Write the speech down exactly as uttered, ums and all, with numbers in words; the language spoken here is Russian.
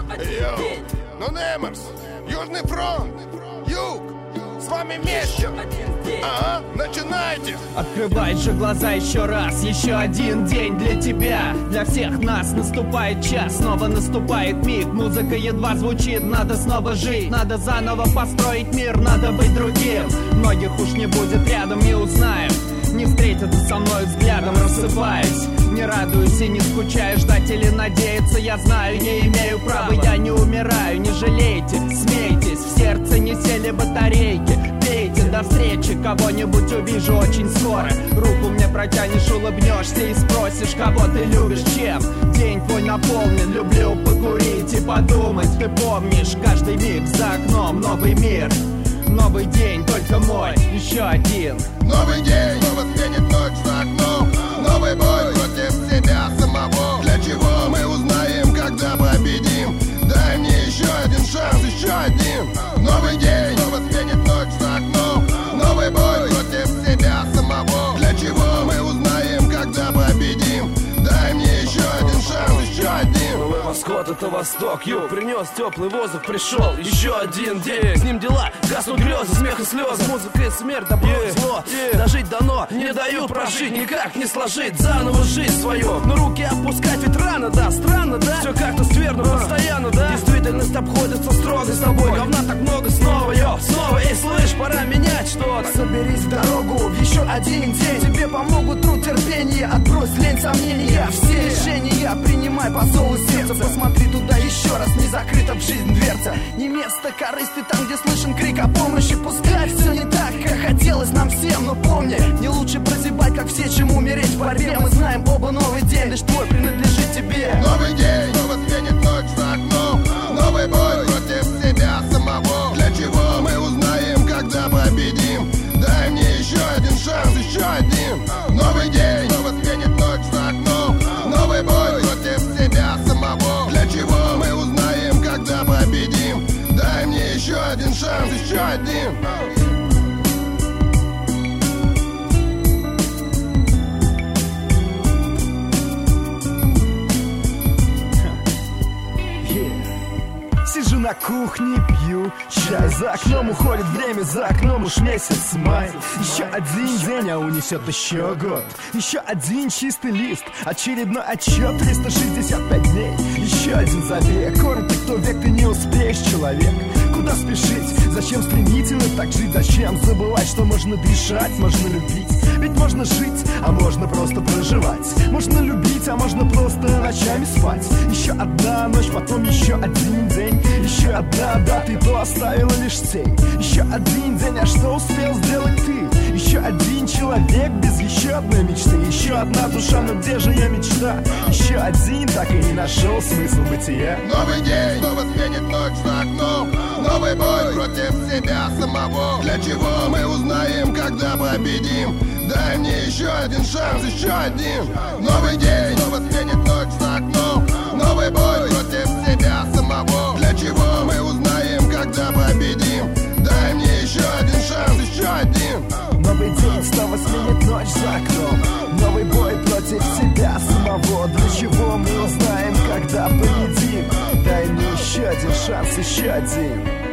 Йоу, ну Немерс, Южный фронт, Юг, с вами вместе. Ага, начинайте. Открывай же глаза еще раз. Еще один день для тебя, для всех нас. Наступает час, снова наступает миг. Музыка едва звучит, надо снова жить. Надо заново построить мир, надо быть другим. Многих уж не будет рядом, не узнаем. Не встретятся со мной взглядом, рассыпаясь. Не радуюсь и не скучаю, ждать или надеяться. Я знаю, не имею права, я не умираю. Не жалейте, смейтесь, в сердце не сели батарейки. Пейте, до встречи, кого-нибудь увижу очень скоро. Руку мне протянешь, улыбнешься и спросишь, кого ты любишь, чем. День твой наполнен, люблю покурить и подумать. Ты помнишь, каждый миг за окном новый мир. Новый день, только мой, еще один. Новый день, снова сменит ночь за окном. Новый бой против себя самого. Для чего мы узнаем, когда победим? Дай мне еще один шанс, еще один. Новый день, снова сменит ночь за окном. Новый бой против себя самого. Для чего мы узнаем, когда победим? Дай мне еще один шанс, еще один. Новый восход, это восток, юг. Принес теплый воздух, пришел еще один день. С ним дела, гаснут грезы, смех и слезы. Музыка и смерть, добро и зло. Дожить дано, не дают прожить, никак не сложить заново жизнь свою. Но руки опускать ведь рано, да, странно, да? Все как-то скверно, постоянно, да? Действительность обходится строго с тобой. Говна так много снова, йо, снова. Эй, слышь, пора менять что-то. Соберись в дорогу в еще один день. Тебе помогут труд, терпение, отбрось лень, сомнения. Все решения принимай по зову сердца. Посмотри туда еще раз, не закрыта в жизнь дверца. Не место корысти там, где слышен крик о помощи. Пускай все не так, как хотелось нам всем. Но помни, не лучше прозябать, как все, чем умереть в борьбе. Мы знаем оба, новый день лишь твой принадлежит тебе. Новый день, снова сменит ночь за окном. Новый бой против себя самого. Для чего мы узнаем, когда победим? Дай мне еще один шанс, еще один. Новый день, снова сменит ночь за окном. Новый бой против себя самого. Для чего мы узнаем, когда победим? Дай мне еще один шанс, еще один. Сижу на кухне, пью чай. За окном уходит время, за окном уж месяц май. Еще один день, а унесет еще год. Еще один чистый лист, очередной отчет. Триста шестьдесят пять дней, еще один забег. Коротко, кто век, ты не успеешь, человек. Куда спешить? Зачем стремительно так жить? Зачем забывать, что можно дышать, можно любить? Ведь можно жить, а можно просто проживать. Можно любить, а можно просто ночами спать. Еще одна ночь, потом еще один день. Еще одна дата, и то оставила лишь тень. Еще один день, а что успел сделать ты? Еще один человек без еще одной мечты. Еще одна душа, но где же ее мечта? Еще один так и не нашел смысл бытия. Новый день, снова сменит ночь за окном. Новый бой против себя самого. Для чего мы узнаем, когда победим? Дай мне еще один шанс, еще один. Новый день, снова сменит ночь за окном. Новый бой против себя самого. Для чего мы узнаем, когда победим? Дай мне еще один шанс, еще один. Новый день снова сменит ночь за окном. Новый бой против себя самого. Для чего мы узнаем, когда победим? Дай мне еще один шанс, еще один.